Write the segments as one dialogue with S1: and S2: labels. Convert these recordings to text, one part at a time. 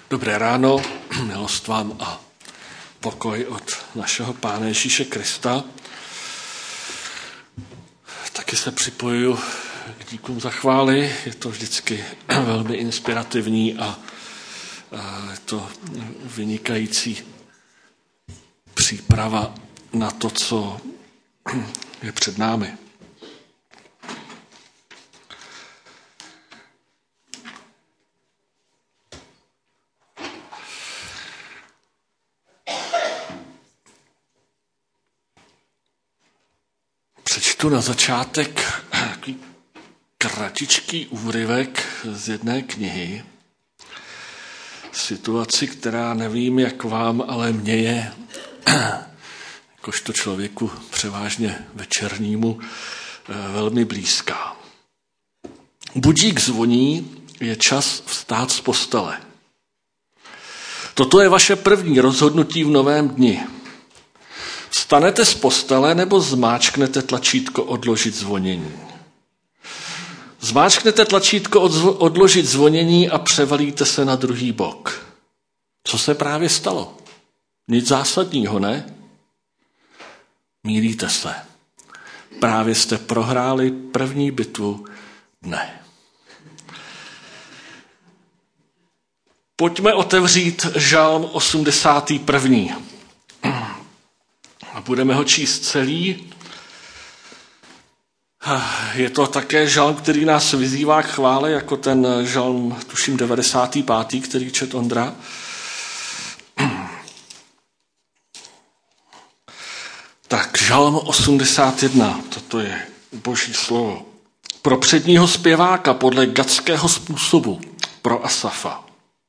S1: Dobré ráno, milost vám a pokoj od našeho Pána Ježíše Krista. Taky se připojuju k díkům za chvály. Je to vždycky velmi inspirativní a je to vynikající příprava na to, co je před námi. Přečtu na začátek takový kratičký úryvek z jedné knihy. Situaci, která nevím, jak vám, ale mně je, jakožto člověku převážně večernímu, velmi blízká. Budík zvoní, je čas vstát z postele. Toto je vaše první rozhodnutí v novém dni. Vstanete z postele nebo zmáčknete tlačítko odložit zvonění? Zmáčknete tlačítko odložit zvonění a převalíte se na druhý bok. Co se právě stalo? Nic zásadního, ne? Mýlíte se. Právě jste prohráli první bitvu dne. Pojďme otevřít žalm 81. A budeme ho číst celý. Je to také žalm, který nás vyzývá k chvále, jako ten žalm, tuším, 95., který četl Ondra. Tak, žalm 81, toto je Boží slovo. Pro předního zpěváka podle gatského způsobu, pro Asafa.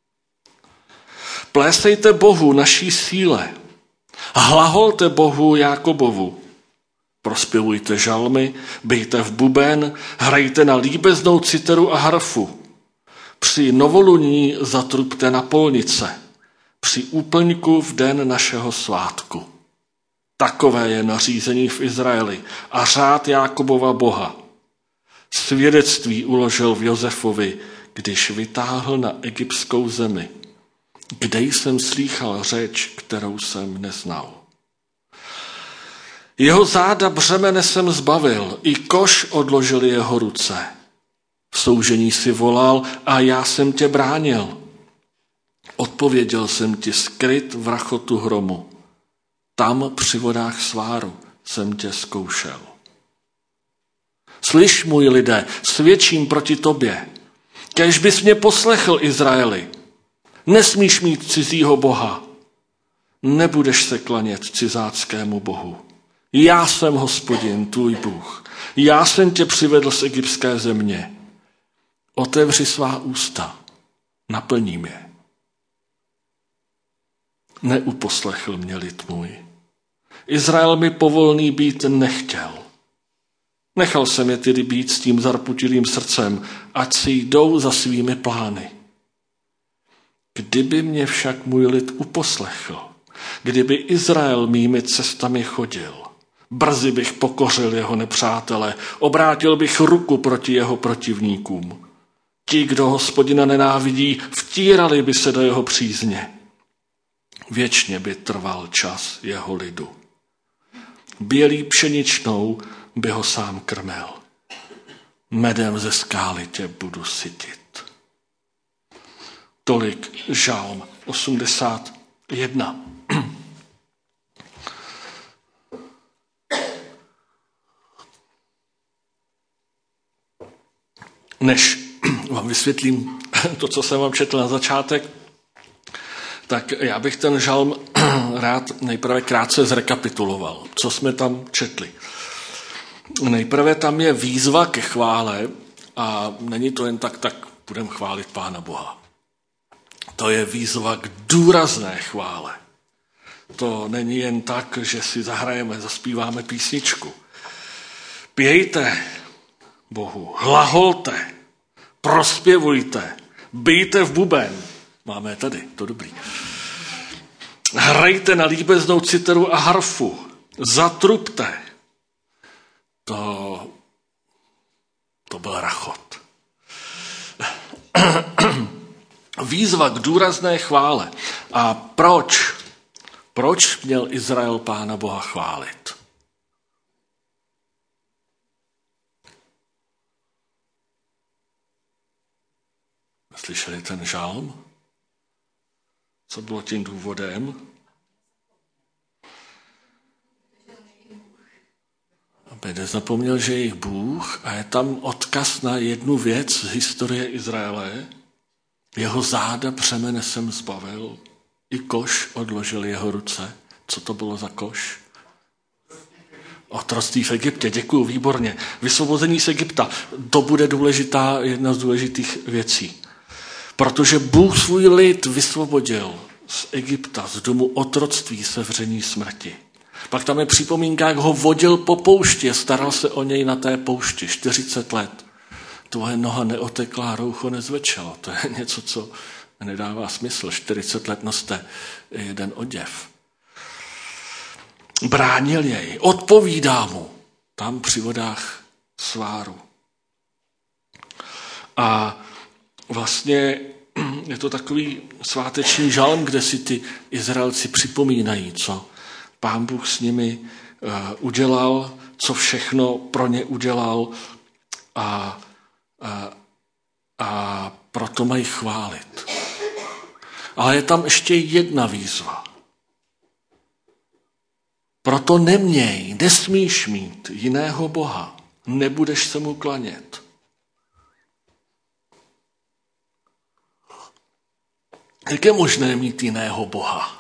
S1: Plésejte Bohu naší síle, hlaholte Bohu Jákobovu. Prospěvujte žalmy, bijte v buben, hrajte na líbeznou citeru a harfu. Při novoluní zatrubte na polnice, při úplňku v den našeho svátku. Takové je nařízení v Izraeli a řád Jákobova Boha. Svědectví uložil v Josefovi, když vytáhl na egyptskou zemi, kde jsem slýchal řeč, kterou jsem neznal. Jeho záda břemene jsem zbavil, i koš odložili jeho ruce. V soužení si volal a já jsem tě bránil. Odpověděl jsem ti skryt v rachotu hromu. Tam při vodách sváru jsem tě zkoušel. Slyš, můj lidé, svědčím proti tobě. Kéž bys mě poslechl, Izraeli. Nesmíš mít cizího boha. Nebudeš se klanět cizáckému bohu. Já jsem Hospodin, tvůj Bůh. Já jsem tě přivedl z egyptské země. Otevři svá ústa, naplním je. Neuposlechl mě lid můj. Izrael mi povolný být nechtěl. Nechal jsem je tedy být s tím zarputilým srdcem, ať si jdou za svými plány. Kdyby mě však můj lid uposlechl, kdyby Izrael mými cestami chodil, brzy bych pokořil jeho nepřátele, obrátil bych ruku proti jeho protivníkům. Ti, kdo Hospodina nenávidí, vtírali by se do jeho přízně. Věčně by trval čas jeho lidu. Bělý pšeničnou by ho sám krmil. Medem ze skály tě budu sytit. Tolik žalm 81. Než vám vysvětlím to, co jsem vám četl na začátek, tak já bych ten žalm rád nejprve krátce zrekapituloval, co jsme tam četli. Nejprve tam je výzva ke chvále a není to jen tak budeme chválit Pána Boha. To je výzva k důrazné chvále. To není jen tak, že si zahrajeme, zaspíváme písničku. Pějte Bohu, hlaholte, prospěvujte, bijte v buben. Máme tady, to dobrý. Hrajte na líbeznou citeru a harfu. Zatrubte. To byl rachot. výzva k důrazné chvále. A proč? Proč měl Izrael Pána Boha chválit? Slyšeli ten žalm? Co bylo tím důvodem? Aby nezapomněl, že je jejich Bůh, a je tam odkaz na jednu věc z historie Izraele. Jeho záda břemene jsem zbavil, i koš odložil jeho ruce. Co to bylo za koš? Otroctví v Egyptě, děkuju, výborně. Vysvobození z Egypta, to bude důležitá, jedna z důležitých věcí. Protože Bůh svůj lid vysvobodil z Egypta, z domu otroctví, sevření smrti. Pak tam je připomínka, jak ho vodil po poušti, staral se o něj na té poušti 40 let. Tvoje noha neotekla, roucho nezvečelo. To je něco, co nedává smysl. 40 let noste jeden oděv. Bránil jej, odpovídá mu tam při vodách sváru. A vlastně je to takový sváteční žalm, kde si ty Izraelci připomínají, co Pán Bůh s nimi udělal, co všechno pro ně udělal a proto mají chválit. Ale je tam ještě jedna výzva. Proto neměj, nesmíš mít jiného Boha, nebudeš se mu klanět. Jak je možné mít jiného Boha?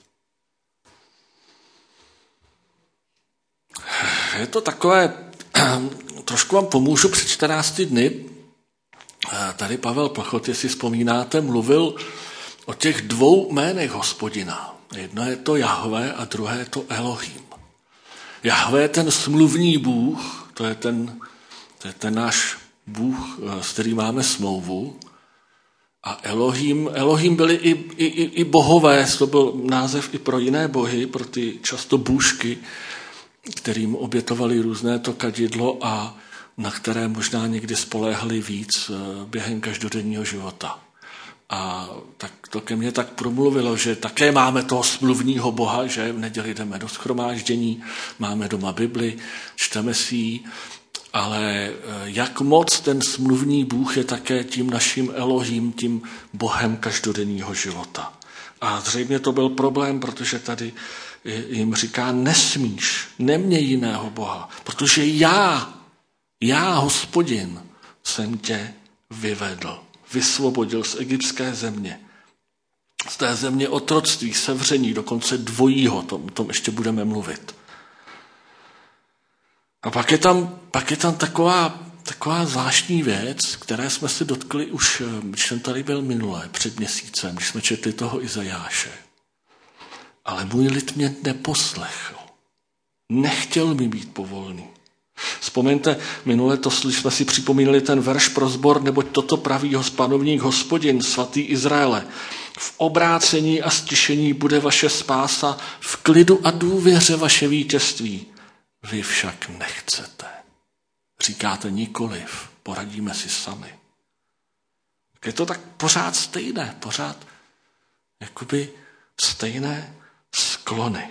S1: Je to takové, trošku vám pomůžu, před 14 dny tady Pavel Plchot, jestli vzpomínáte, mluvil o těch 2 jménech Hospodina. Jedno je to Jahve a druhé je to Elohim. Jahve je ten smluvní Bůh, to je ten náš Bůh, s kterým máme smlouvu. A Elohim byli i bohové, to byl název i pro jiné bohy, pro ty často bůžky, kterým obětovali různé to kadidlo a na které možná někdy spoléhali víc během každodenního života. A tak to ke mně tak promluvilo, že také máme toho smluvního Boha, že v neděli jdeme do shromáždění, máme doma Bibli, čteme si ji, ale jak moc ten smluvní Bůh je také tím naším Elohim, tím Bohem každodenního života. A zřejmě to byl problém, protože tady jim říká, nesmíš, neměj jiného Boha, protože já, Hospodin, jsem tě vyvedl, vysvobodil z egyptské země, z té země otroctví, sevření, dokonce dvojího, tom ještě budeme mluvit. A pak je tam taková zvláštní věc, které jsme se dotkli už, když jsem tady byl minule, před měsícem, když jsme četli toho Izajáše. Ale můj lid mě neposlechl. Nechtěl mi být povolný. Vzpomeňte, minule jsme si připomínali ten verš pro sbor, neboť toto praví Panovník Hospodin, svatý Izraele. V obrácení a stišení bude vaše spása, v klidu a důvěře vaše vítězství. Vy však nechcete. Říkáte nikoliv, poradíme si sami. Je to tak pořád stejné, pořád jakoby stejné sklony.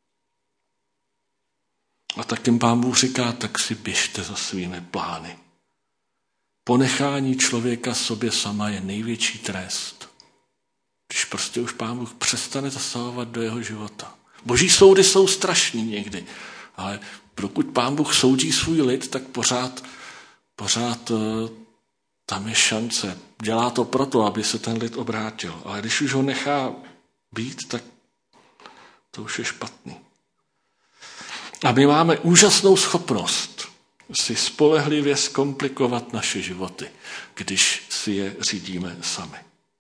S1: A tak jim Pán Bůh říká, tak si běžte za svými plány. Ponechání člověka sobě sama je největší trest. Když prostě už Pán Bůh přestane zasahovat do jeho života. Boží soudy jsou strašný někdy, ale pokud Pán Bůh soudí svůj lid, tak pořád tam je šance. Dělá to proto, aby se ten lid obrátil. Ale když už ho nechá být, tak to už je špatný. A my máme úžasnou schopnost si spolehlivě zkomplikovat naše životy, když si je řídíme sami.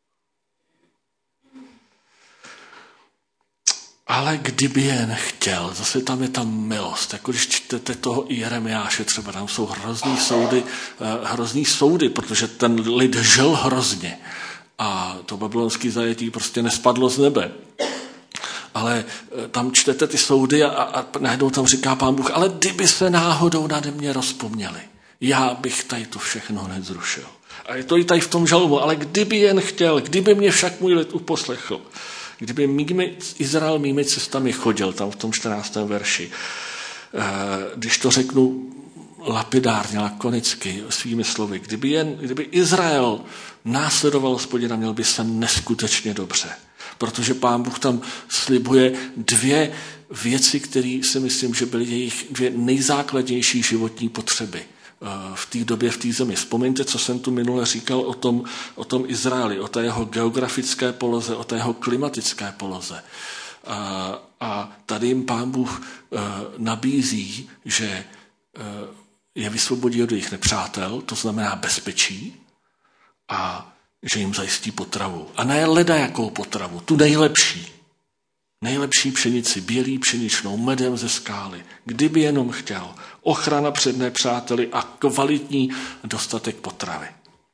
S1: Ale kdyby jen chtěl, zase tam je ta milost. Jako když čtete toho Jeremiáše třeba, tam jsou hrozný soudy, protože ten lid žil hrozně. A to babylonské zajetí prostě nespadlo z nebe. Ale tam čtete ty soudy a najednou tam říká Pán Bůh, ale kdyby se náhodou nade mě rozpomněli, já bych tady to všechno hned zrušil. A je to i tady v tom žalmu, ale kdyby jen chtěl, kdyby mě však můj lid uposlechl, kdyby Izrael mými cestami chodil, tam v tom 14. verši, když to řeknu lapidárně, lakonicky, svými slovy, kdyby Izrael následoval Hospodina, měl by se neskutečně dobře. Protože Pán Bůh tam slibuje dvě věci, které si myslím, že byly jejich dvě nejzákladnější životní potřeby v té době, v té zemi. Vzpomeňte, co jsem tu minule říkal o tom Izraeli, o té jeho geografické poloze, o té jeho klimatické poloze. A tady jim Pán Bůh nabízí, že je vysvobodí od jejich nepřátel, to znamená bezpečí, a že jim zajistí potravu. A ne ledajakou potravu, tu nejlepší. Nejlepší pšenici, bělý pšeničnou, medem ze skály. Kdyby jenom chtěl. Ochrana před nepřáteli a kvalitní dostatek potravy.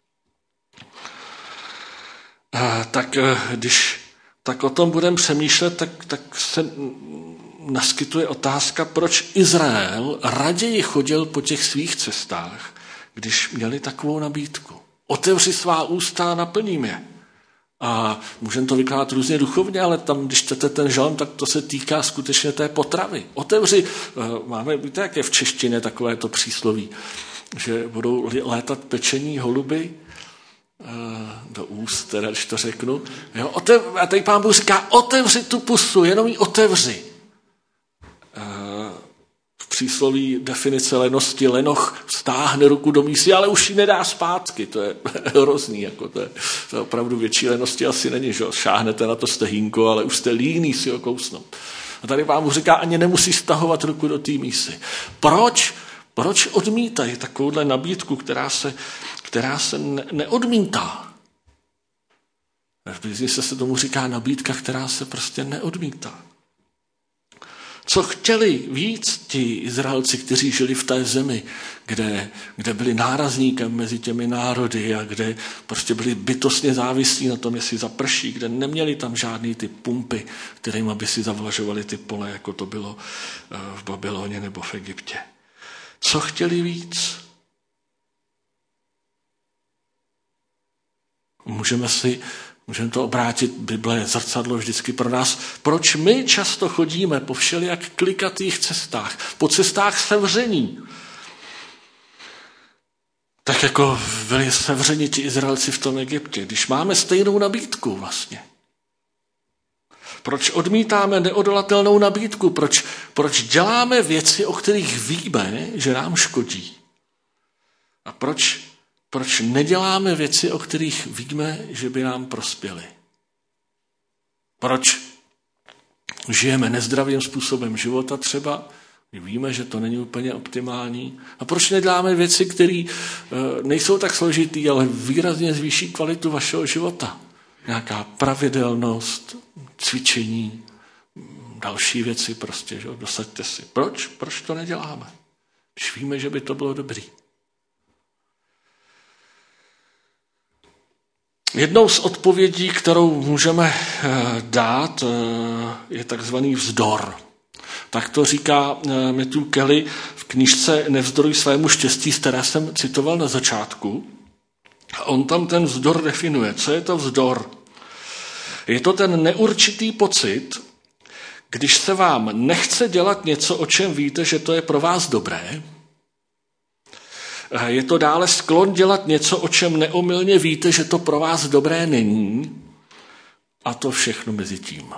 S1: Když tak o tom budeme přemýšlet, tak se naskytuje otázka, proč Izrael raději chodil po těch svých cestách, když měli takovou nabídku. Otevři svá ústa a naplním je. A můžeme to vykládat různě duchovně, ale tam, když čtete ten žalm, tak to se týká skutečně té potravy. Otevři, víte, jak je v češtině takové to přísloví, že budou létat pečení holuby do úst, teda, když to řeknu. Jo, a tady Pán Bůh říká, otevři tu pusu, jenom ji otevři. V přísloví definice lenosti lenoch stáhne ruku do mísy, ale už ji nedá zpátky. To je hrozný. Jako to je opravdu větší lenosti asi není, že šáhnete na to stehínko, ale už jste líný si ho kousnout. A tady Pán Bůh říká, ani nemusí stahovat ruku do té mísy. Proč odmítají takovouhle nabídku, která se neodmítá? V biznise se tomu říká nabídka, která se prostě neodmítá. Co chtěli víc ti Izraelci, kteří žili v té zemi, kde byli nárazníkem mezi těmi národy a kde prostě byli bytostně závislí na tom, jestli zaprší, kde neměli tam žádný ty pumpy, kterým by si zavlažovali ty pole, jako to bylo v Babyloně nebo v Egyptě. Co chtěli víc? Můžeme to obrátit, Bible je zrcadlo vždycky pro nás. Proč my často chodíme po všelijak klikatých cestách, po cestách sevření? Tak jako byli sevřeni ti Izraelci v tom Egyptě, když máme stejnou nabídku vlastně. Proč odmítáme neodolatelnou nabídku? Proč děláme věci, o kterých víme, že nám škodí? A proč neděláme věci, o kterých víme, že by nám prospěly? Proč žijeme nezdravým způsobem života třeba? Víme, že to není úplně optimální. A proč neděláme věci, které nejsou tak složitý, ale výrazně zvýší kvalitu vašeho života? Nějaká pravidelnost, cvičení, další věci prostě, že? Dosaďte si. Proč to neděláme? Když víme, že by to bylo dobrý. Jednou z odpovědí, kterou můžeme dát, je takzvaný vzdor. Tak to říká Matthew Kelly v knížce Nevzdoruj svému štěstí, z které jsem citoval na začátku. On tam ten vzdor definuje. Co je to vzdor? Je to ten neurčitý pocit, když se vám nechce dělat něco, o čem víte, že to je pro vás dobré. Je to dále sklon dělat něco, o čem neomylně víte, že to pro vás dobré není. A to všechno mezi tím.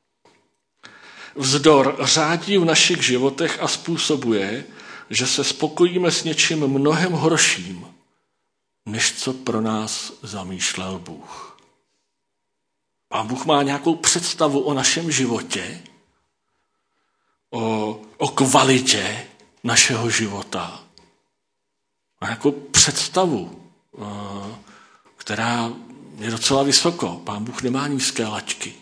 S1: Vzdor řádí v našich životech a způsobuje, že se spokojíme s něčím mnohem horším, než co pro nás zamýšlel Bůh. Pán Bůh má nějakou představu o našem životě, o kvalitě našeho života. Má nějakou představu, která je docela vysoko. Pán Bůh nemá nízké laťky.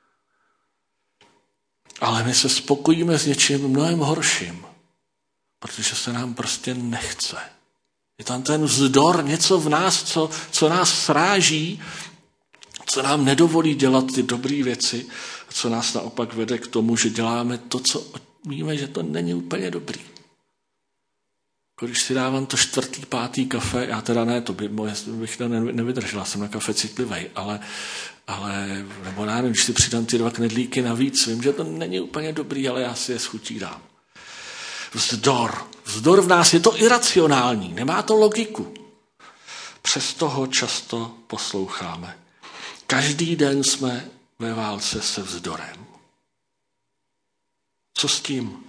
S1: Ale my se spokojíme s něčím mnohem horším, protože se nám prostě nechce. Je tam ten vzdor, něco v nás, co nás sráží, co nám nedovolí dělat ty dobré věci, co nás naopak vede k tomu, že děláme to, co víme, že to není úplně dobrý.
S2: když si dávám to 4., 5. kafe, já teda ne, to bych nevydržela, jsem na kafe citlivej, ale nebo já nevím, když si přidám ty 2 knedlíky navíc, vím, že to není úplně dobrý, ale já si je s chutí dám. Vzdor v nás je to iracionální, nemá to logiku. Přesto ho často posloucháme. Každý den jsme ve válce se vzdorem. Co s tím?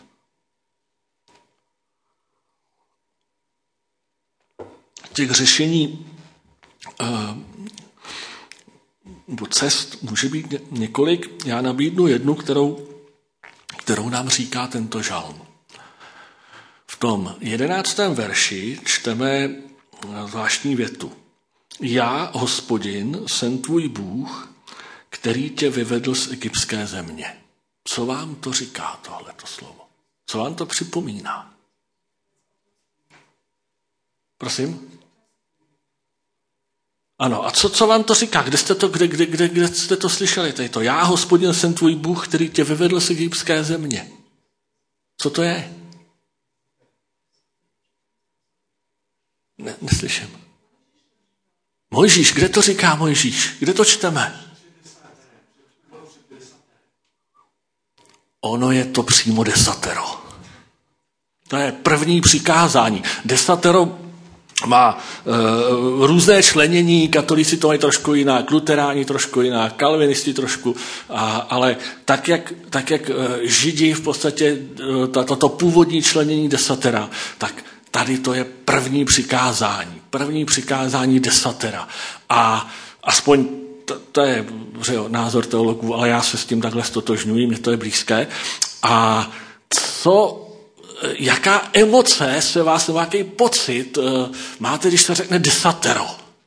S2: Těch řešení cest může být několik. Já nabídnu jednu, kterou nám říká tento žalm. V tom 11. verši čteme zvláštní větu. Já, Hospodin, jsem tvůj Bůh, který tě vyvedl z egyptské země. Co vám to říká tohleto slovo? Co vám to připomíná? Prosím? Ano, a co vám to říká? Kde jste to slyšeli? Tady to. Já, Hospodin, jsem tvůj Bůh, který tě vyvedl z egyptské země. Co to je? Neslyším. Mojžíš, kde to říká Mojžíš? Kde to čteme? Ono je to přímo desatero. To je první přikázání. Desatero má různé členění, katolíci to mají trošku jinak, luteráni trošku jinak, kalvinisti trošku, ale tak jak Židi v podstatě toto původní členění desatera, tak tady to je první přikázání desatera. A aspoň to je názor teologů, ale já se s tím takhle stotožňuji, mně to je blízké. A jaká emoce se vás, nebo jaký pocit máte, když se řekne desatero?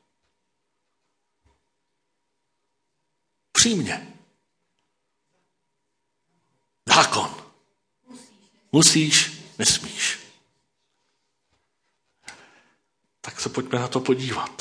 S2: Přímě. Zákon. Musíš, nesmíš. Tak se pojďme na to podívat.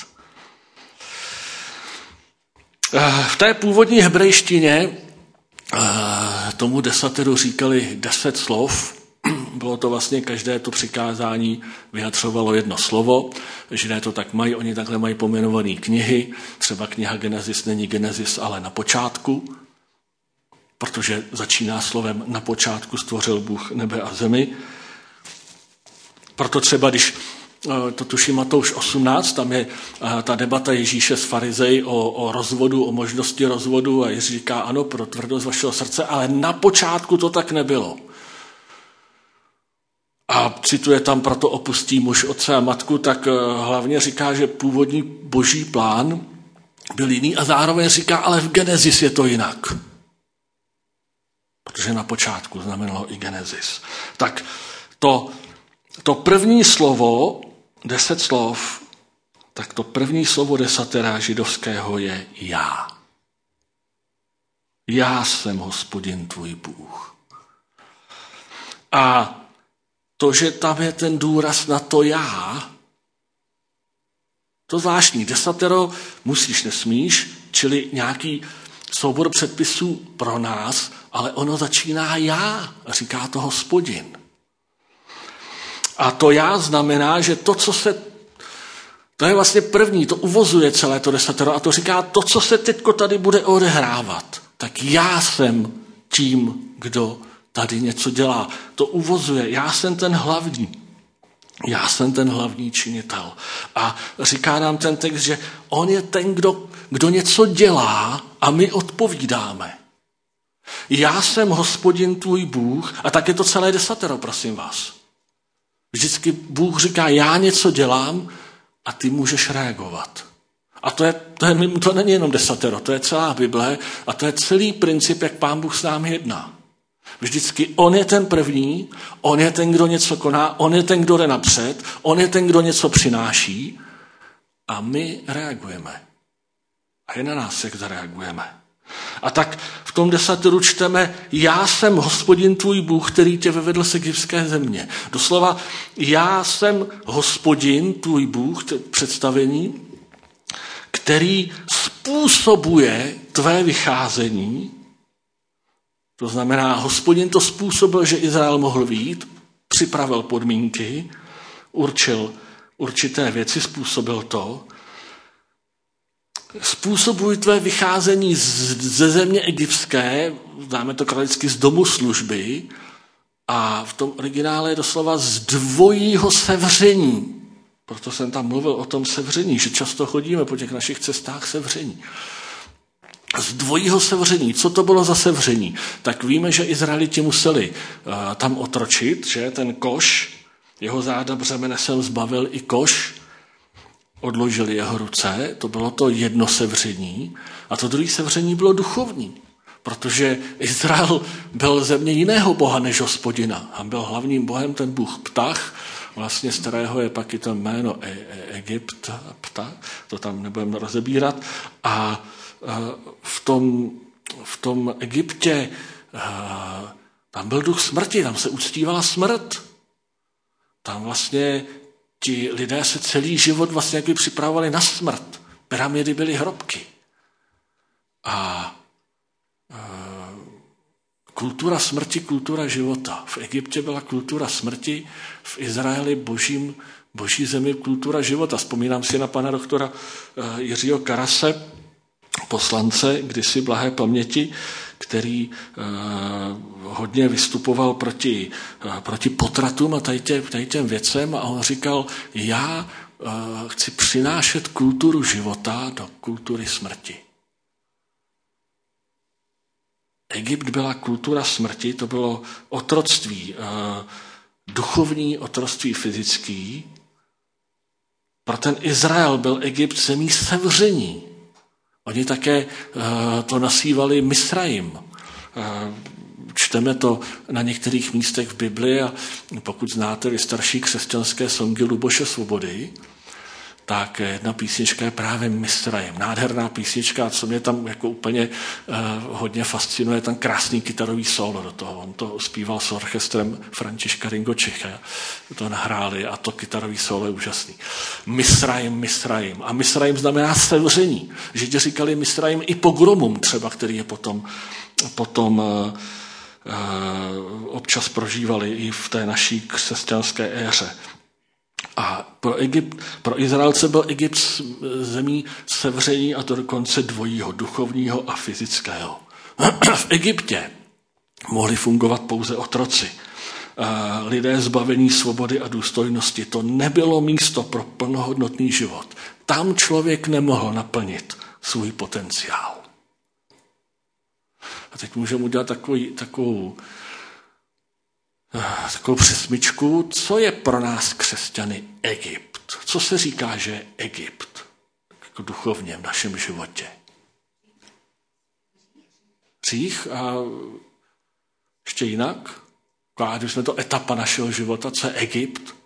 S2: V té původní hebrejštině tomu desateru říkali 10 slov. Bylo to vlastně, každé to přikázání vyjadřovalo jedno slovo. Židé to tak mají, oni takhle mají pojmenované knihy. Třeba kniha Genesis není Genesis, ale na počátku, protože začíná slovem na počátku stvořil Bůh nebe a zemi. Proto třeba, když to tuší Matouš 18, tam je ta debata Ježíše s farizeji o rozvodu, o možnosti rozvodu a Ježíš říká, ano, pro tvrdost vašeho srdce, ale na počátku to tak nebylo. A cituje tam, proto opustí muž otce a matku, tak hlavně říká, že původní boží plán byl jiný a zároveň říká, ale v Genesis je to jinak. Protože na počátku znamenalo i Genesis. Tak to první slovo, 10 slov, tak to první slovo desatera židovského je já. Já jsem Hospodin tvůj Bůh. A to, že tam je ten důraz na to já, to zvláštní. Desatero musíš, nesmíš, čili nějaký soubor předpisů pro nás, ale ono začíná já, říká to Hospodin. A to já znamená, že to je vlastně první, to uvozuje celé to desatero a to říká, to, co se teďko tady bude odehrávat, tak já jsem tím, kdo tady něco dělá. To uvozuje, já jsem ten hlavní činitel. A říká nám ten text, že on je ten, kdo něco dělá a my odpovídáme. Já jsem Hospodin tvůj Bůh a tak je to celé desatero, prosím vás. Vždycky Bůh říká, já něco dělám a ty můžeš reagovat. A to není jenom desatero, to je celá Bible a to je celý princip, jak Pán Bůh s námi jedná. Vždycky on je ten první, on je ten, kdo něco koná, on je ten, kdo jde napřed, on je ten, kdo něco přináší a my reagujeme. A je na nás, jak zareagujeme. A tak v tom desateru čteme, já jsem Hospodin tvůj Bůh, který tě vyvedl z egyptské země. Doslova, já jsem Hospodin tvůj Bůh, představení, který způsobuje tvé vycházení. To znamená, Hospodin to způsobil, že Izrael mohl vyjít, připravil podmínky,
S1: určil určité věci, způsobil to. Způsobuj tvé vycházení ze země egyptské, známe to kralicky z domu služby, a v tom originále je doslova z dvojího sevření. Proto jsem tam mluvil o tom sevření, že často chodíme po těch našich cestách sevření. Z dvojího sevření. Co to bylo za sevření? Tak víme, že Izraeliti museli tam otročit, že ten koš, jeho záda břemene jsem zbavil i koš, odložili jeho ruce, to bylo to jedno sevření, a to druhé sevření bylo duchovní, protože Izrael byl země jiného boha než Hospodina a byl hlavním bohem ten bůh Ptach, vlastně z kterého je pak i to jméno Egypt, Ptach, to tam nebudeme rozebírat, a v tom Egyptě tam byl duch smrti, tam se uctívala smrt. Tam vlastně ti lidé se celý život vlastně jakby připravovali na smrt. Pyramidy byly hrobky. A kultura smrti, kultura života. V Egyptě byla kultura smrti, v Izraeli boží zemi kultura života. Vzpomínám si na pana doktora Jiřího Karase, poslance kdysi blahé paměti, který hodně vystupoval proti potratům a tady těm věcem, a on říkal, já chci přinášet kulturu života do kultury smrti. Egypt byla kultura smrti, to bylo otroctví, duchovní otroctví fyzický. Pro ten Izrael byl Egypt zemí sevření. Oni také to nasývali Misraim. Čteme to na některých místech v Bibli, a pokud znáte vy starší křesťanské songy Luboše Svobody, tak jedna písnička je právě Misraim. Nádherná písnička, co mě tam jako úplně hodně fascinuje, tam krásný kytarový solo do toho. On to zpíval s orchestrem Františka Ringočicha. To nahráli a to kytarový solo je úžasný. Misraim, Misraim. A Misraim znamená sevření. Židi říkali Misraim i pogromům třeba, který je potom občas prožívali i v té naší křesťanské éře. A pro Izraelce byl Egypt zemí sevření, a to dokonce dvojího, duchovního a fyzického. V Egyptě mohli fungovat pouze otroci. Lidé zbavení svobody a důstojnosti. To nebylo místo pro plnohodnotný život. Tam člověk nemohl naplnit svůj potenciál. A teď můžeme udělat takovou přesmičku, co je pro nás křesťany Egypt. Co se říká, že je Egypt jako duchovně v našem životě? Hřích a ještě jinak? Když jsme to etapa našeho života, co je Egypt?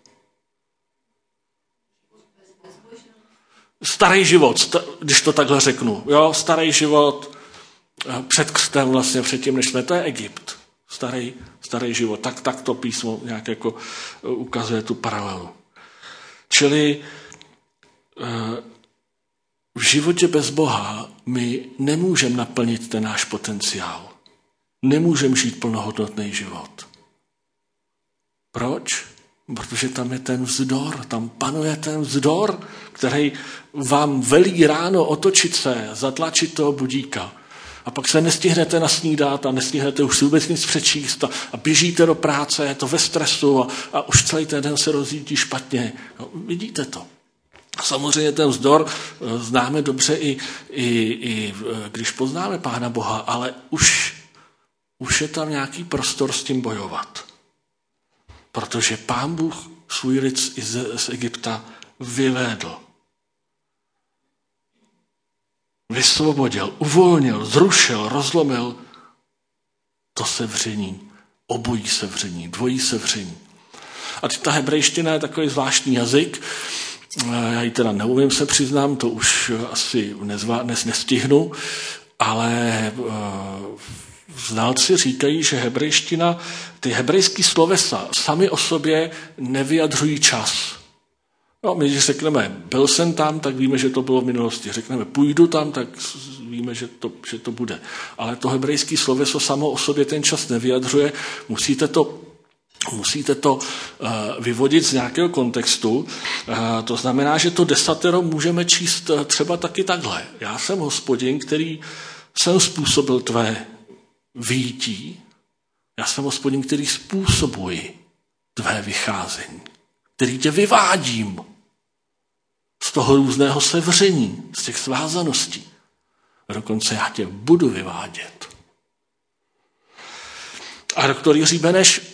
S1: Starý život, když to takhle řeknu. Jo, starý život před křtem, vlastně předtím, než jsme, to je Egypt. Starý život. Tak to písmo nějak jako ukazuje tu paralelu. Čili v životě bez Boha my nemůžeme naplnit ten náš potenciál. Nemůžeme žít plnohodnotný život. Proč? Protože tam je ten vzdor, tam panuje ten vzdor, který vám velí ráno otočit se, zatlačit toho budíka. A pak se nestihnete nasnídat a nestihnete už si vůbec nic přečíst a běžíte do práce, je to ve stresu a už celý ten den se rozjítí špatně. No, vidíte to. Samozřejmě ten vzdor známe dobře i když poznáme Pána Boha, ale už je tam nějaký prostor s tím bojovat. Protože Pán Bůh svůj lid z Egypta vyvedl. Vysvobodil, uvolnil, zrušil, rozlomil to sevření, obojí sevření, dvojí sevření. A ta hebrejština je takový zvláštní jazyk, já ji teda neumím, se přiznám, to už asi dnes nestihnu, ale znalci říkají, že hebrejština, ty hebrejský slovesa sami o sobě nevyjadřují čas. No, my když řekneme, byl jsem tam, tak víme, že to bylo v minulosti. Řekneme, půjdu tam, tak víme, že to bude. Ale to hebrejské sloveso samo o sobě ten čas nevyjadřuje. Musíte to Musíte to vyvodit z nějakého kontextu. To znamená, že to desatero můžeme číst třeba taky takhle. Já jsem Hospodin, který jsem způsobil tvé vyjítí. Já jsem Hospodin, který způsobuji tvé vycházení. Který tě vyvádím z toho různého sevření, z těch svázaností. A dokonce já tě budu vyvádět. A doktor Jiří Beneš,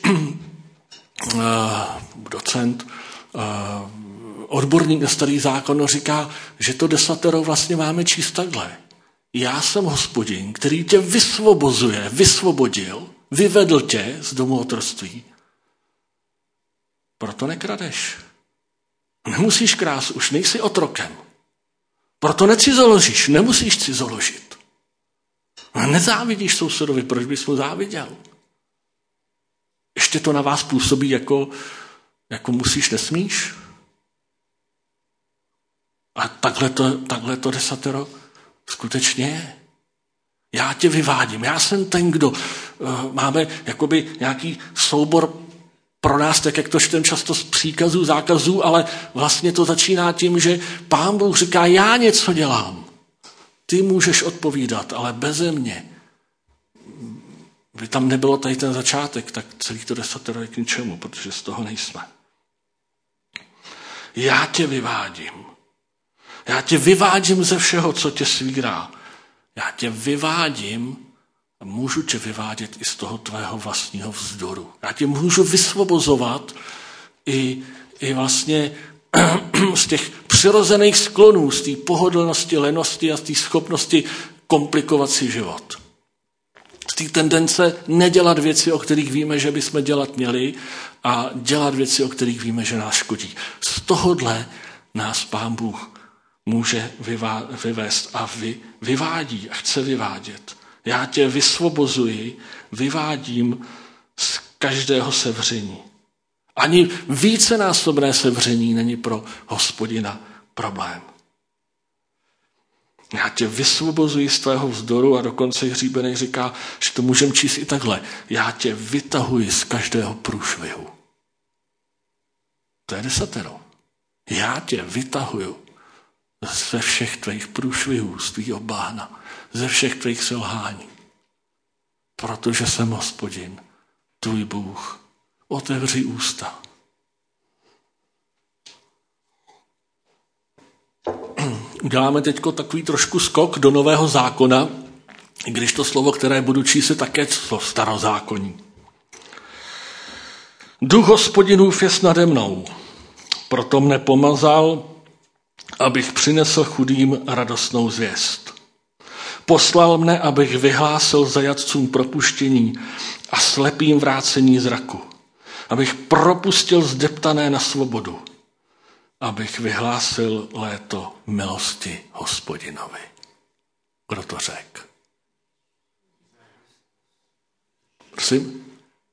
S1: docent, odborník na Starý zákon, říká, že to desatero vlastně máme číst takhle. Já jsem Hospodin, který tě vysvobodil, vyvedl tě z domu otroctví. Proto nekradeš. Nemusíš krást, už nejsi otrokem. Proto necizoložíš, nemusíš cizoložit. Nezávidíš sousedovi, proč bys mu záviděl? Ještě to na vás působí jako musíš, nesmíš? A takhle to desatero skutečně je. Já tě vyvádím, já jsem ten, kdo máme jakoby nějaký soubor pro nás, tak jak to čtem často z příkazů, zákazů, ale vlastně to začíná tím, že Pán Bůh říká, já něco dělám. Ty můžeš odpovídat, ale beze mě. Kdyby tam nebylo tady ten začátek, tak celý to desatero je k ničemu, protože z toho nejsme. Já tě vyvádím. Já tě vyvádím ze všeho, co tě svírá. Já tě vyvádím a můžu tě vyvádět i z toho tvého vlastního vzdoru. Já tě můžu vysvobozovat i vlastně z těch přirozených sklonů, z té pohodlnosti, lenosti a z té schopnosti komplikovat si život. Z té tendence nedělat věci, o kterých víme, že bychom dělat měli, a dělat věci, o kterých víme, že nás škodí. Z tohodle nás Pán Bůh může vyvést a vyvádí a chce vyvádět. Já tě vysvobozuji, vyvádím z každého sevření. Ani vícenásobné sevření není pro Hospodina problém. Já tě vysvobozuji z tvého vzdoru a dokonce Jiří Beneš říká, že to můžeme číst i takhle. Já tě vytahuji z každého průšvihu. To je desatero. Já tě vytahuju ze všech tvých průšvihů, z tvýho bahna, ze všech tvých selhání. Protože jsem Hospodin, tvůj Bůh. Otevři ústa. Uděláme teď takový trošku skok do Nového zákona, když to slovo, které budu číst, je také starozákonní. Duch Hospodinův jest nade mnou, proto mne pomazal, abych přinesl chudým radostnou zvěst. Poslal mne, abych vyhlásil zajatcům propuštění a slepým vrácení zraku. Abych propustil zdeptané na svobodu. Abych vyhlásil léto milosti Hospodinovi. Kdo to řekl? Prosím?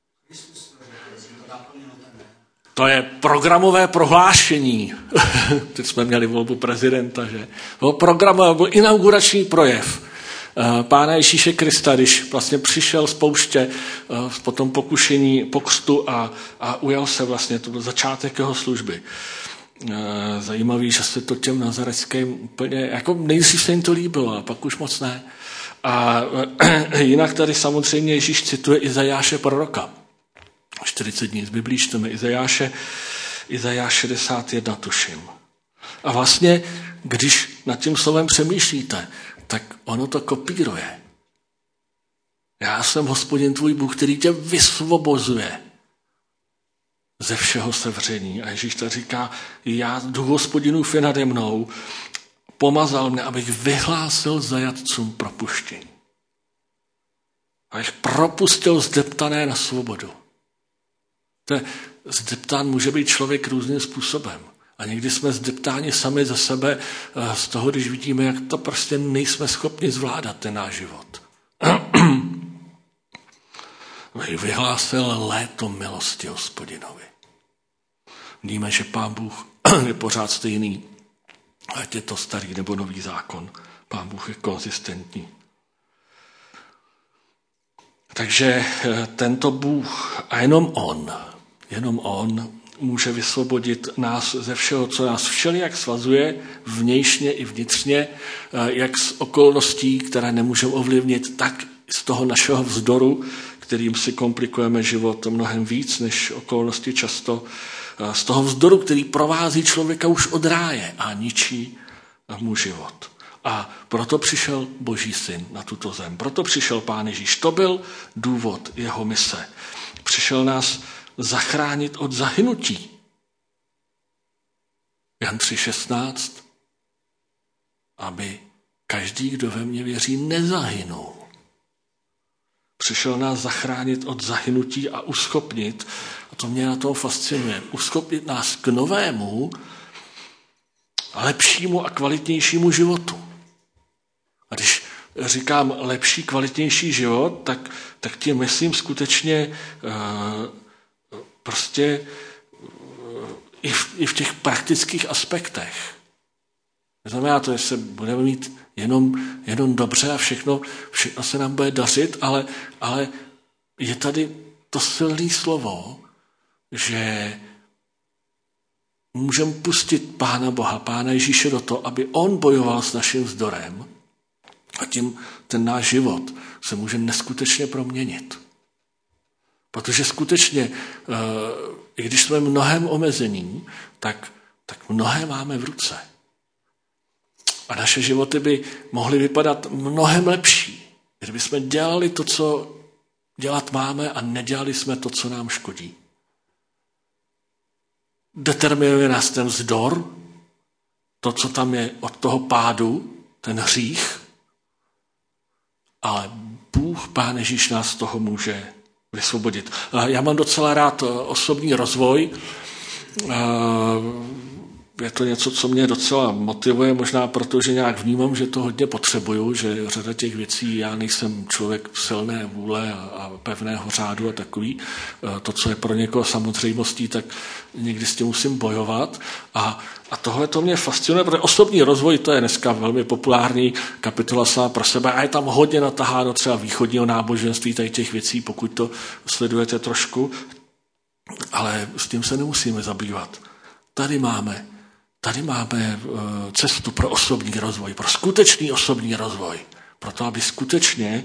S1: To je programové prohlášení. Teď jsme měli volbu prezidenta, že? Programové, byl inaugurační projev Pána Ježíše Krista, když vlastně přišel z pouště po tom pokušení, po křtu a ujal se vlastně, to byl začátek jeho služby. Zajímavý, že se to těm nazareckým úplně, jako nejdřív se jim to líbilo, a pak už moc ne. A jinak tady samozřejmě Ježíš cituje Izajáše proroka. 40 dní z Biblí čteme Izajáš 61 tuším. A vlastně, když nad tím slovem přemýšlíte, tak ono to kopíruje. Já jsem Hospodin tvůj Bůh, který tě vysvobozuje ze všeho sevření. A Ježíš tady říká, Duch Hospodinův je nade mnou, pomazal mě, abych vyhlásil zajatcům propuštění. Abych propustil zdeptané na svobodu. Zdeptán může být člověk různým způsobem. A někdy jsme zdeptáni sami za sebe z toho, když vidíme, jak to prostě nejsme schopni zvládat, ten náš život. Vyhlásil léto milosti Hospodinovi. Víme, že Pán Bůh je pořád stejný, ať je to starý nebo nový zákon. Pán Bůh je konzistentní. Takže tento Bůh a jenom on jenom on může vysvobodit nás ze všeho, co nás všelijak svazuje, vnějšně i vnitřně, jak z okolností, které nemůžeme ovlivnit, tak z toho našeho vzdoru, kterým si komplikujeme život mnohem víc než okolnosti často, z toho vzdoru, který provází člověka už od ráje a ničí mu život. A proto přišel Boží syn na tuto zem. Proto přišel Pán Ježíš. To byl důvod jeho mise. Přišel nás zachránit od zahynutí. Jan 3,16. Aby každý, kdo ve mně věří, nezahynul. Přišel nás zachránit od zahynutí a uschopnit, a to mě na tom fascinuje, uschopnit nás k novému, lepšímu a kvalitnějšímu životu. A když říkám lepší, kvalitnější život, tak tím myslím skutečně prostě i v těch praktických aspektech. Neznamená to, že se budeme mít jenom dobře a všechno se nám bude dařit, ale je tady to silné slovo, že můžeme pustit Pána Boha, Pána Ježíše do toho, aby on bojoval s naším vzdorem a tím ten náš život se může neskutečně proměnit. Protože skutečně, i když jsme mnohem omezení, tak mnohé máme v ruce. A naše životy by mohly vypadat mnohem lepší, kdyby jsme dělali to, co dělat máme a nedělali jsme to, co nám škodí. Determinuje nás ten vzdor, to, co tam je od toho pádu, ten hřích, ale Bůh, Pán Ježíš nás z toho může vysvobodit. Já mám docela rád osobní rozvoj. Je to něco, co mě docela motivuje, možná proto, že nějak vnímám, že to hodně potřebuju, že řada těch věcí, já nejsem člověk silné vůle a pevného řádu a takový. To, co je pro někoho samozřejmostí, tak někdy s tím musím bojovat. A tohle to mě fascinuje, protože osobní rozvoj, to je dneska velmi populární kapitola sama pro sebe a je tam hodně nataháno třeba východního náboženství, tady těch věcí, pokud to sledujete trošku. Ale s tím se nemusíme zabývat. Tady máme cestu pro osobní rozvoj, pro skutečný osobní rozvoj. Proto, aby skutečně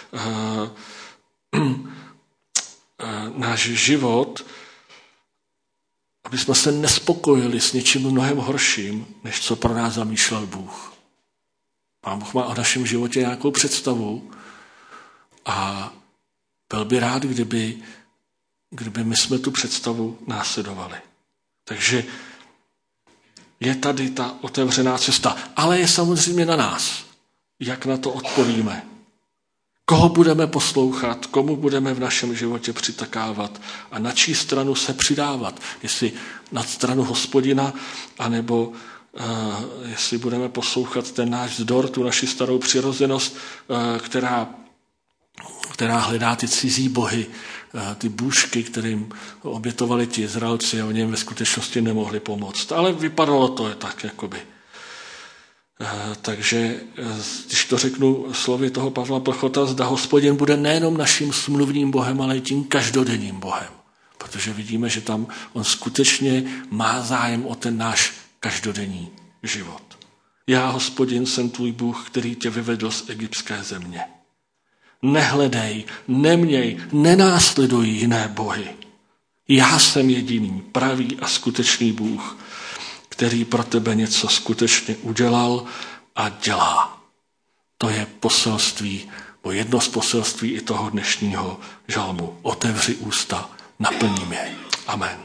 S1: náš život, aby jsme se nespokojili s něčím mnohem horším, než co pro nás zamýšlel Bůh. Pán Bůh má o našem životě nějakou představu a byl by rád, kdyby my jsme tu představu následovali. Takže je tady ta otevřená cesta. Ale je samozřejmě na nás, jak na to odpovíme. Koho budeme poslouchat, komu budeme v našem životě přitakávat a na čí stranu se přidávat. Jestli na stranu Hospodina, anebo jestli budeme poslouchat ten náš vzdor, tu naši starou přirozenost, která hledá ty cizí bohy, ty bůžky, kterým obětovali ti Izraelci a oni jim ve skutečnosti nemohli pomoct. Ale vypadalo to tak, jakoby. Takže, když to řeknu slovy toho Pavla Plchota, zda Hospodin bude nejenom naším smluvním Bohem, ale i tím každodenním Bohem. Protože vidíme, že tam on skutečně má zájem o ten náš každodenní život. Já, Hospodin, jsem tvůj Bůh, který tě vyvedl z egyptské země. Nehledej, neměj, nenásleduj jiné bohy. Já jsem jediný, pravý a skutečný Bůh, který pro tebe něco skutečně udělal a dělá. To je poselství, bo jedno z poselství i toho dnešního žalmu. Otevři ústa, naplním je. Amen.